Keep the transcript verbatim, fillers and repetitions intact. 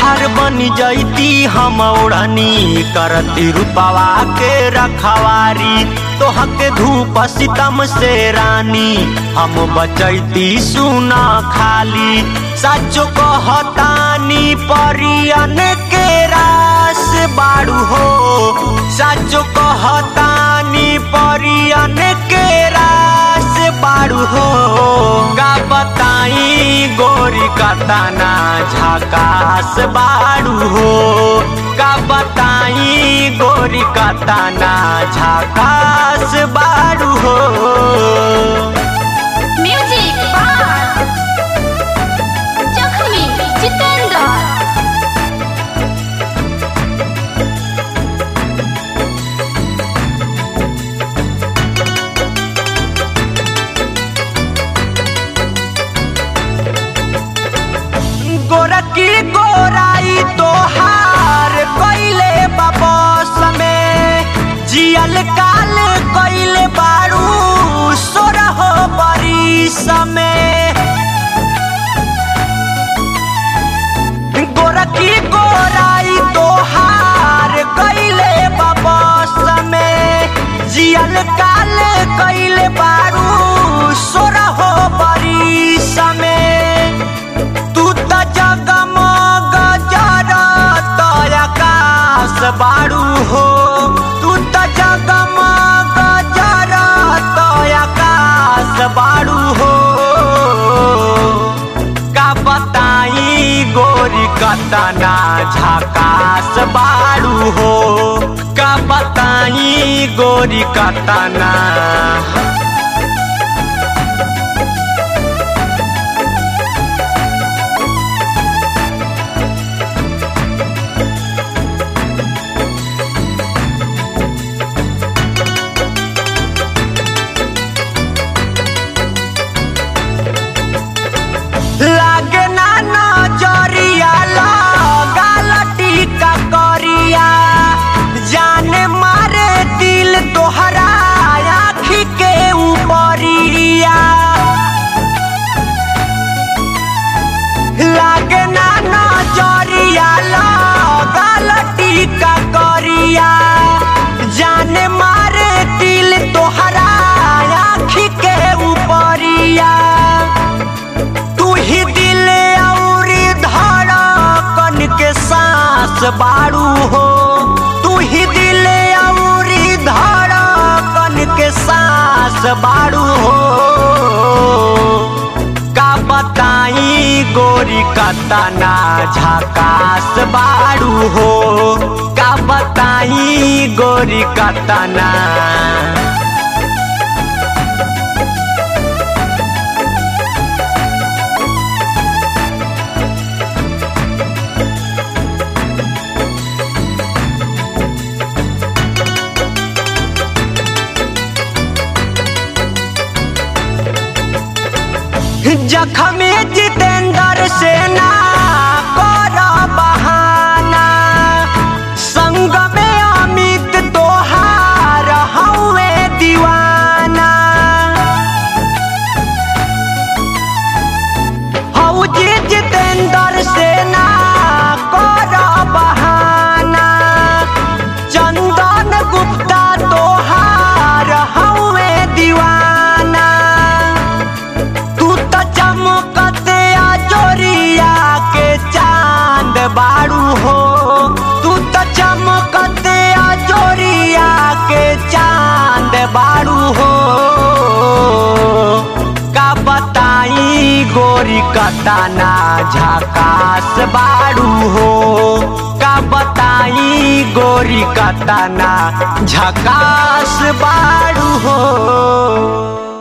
तोहर बन जैती हम ओढ़नी करती रूपवा के रखवारी। तोहके धूप सितम से रानी हम बचैती सुना खाली। सचो कहतानी परियन के रास बाड़ू हो। सचो कहतानी परियन के रास बाड़ू हो। का बताई गोरी कतना झकास बाड़ू हो। का बताई गोरी कतना झकास बाड़ू हो। म्यूजिक बार जख्मी जितेंद्र। गोरकी गोराई तोहार कइले बबस में जियल काल कइले बारू सोरह बरिस में। गोरकी गोराई तोहार कइले बबस में जियल काल कइले बारू सोरह बरिस में। तू त जगमग जरत आकाश बाड़ू हो। तू त जगमग जरत आकाश बाड़ू हो। का बताई गोरी कतना झकास बाड़ू हो। का बताई गोरी कतना। लागे ना नजरिया लगाल टीका करिया। जाने मारे दिल तोहरा आँखी के ऊपरिया। लागे ना नजरिया लगाल टीका करिया। जाने मारे दिल तोहरा आँखी के ऊपरिया। तू ही दिल औरी धड़कन के सांस बाड़ू हो। तू ही दिल औरी धड़कन के सांस बाड़ू हो। का बताई गोरी कतना झकास बाड़ू हो। का बताई गोरी कतना। जख्मी जितेंद्र से ना कर बहाना। संग में अमित तोहार हउए दीवाना। फौजी जितेंद्र से ना कर बहाना। चंदन गुप्ता तोहार हउए दीवाना। तू त चमकते जोरिया के चांद बाड़ू हो। तू त चमकते जोरिया के चांद बाड़ू हो। का बताई गोरी कतना झकास बाड़ू हो। का बताई गोरी कतना झकास बाड़ू हो।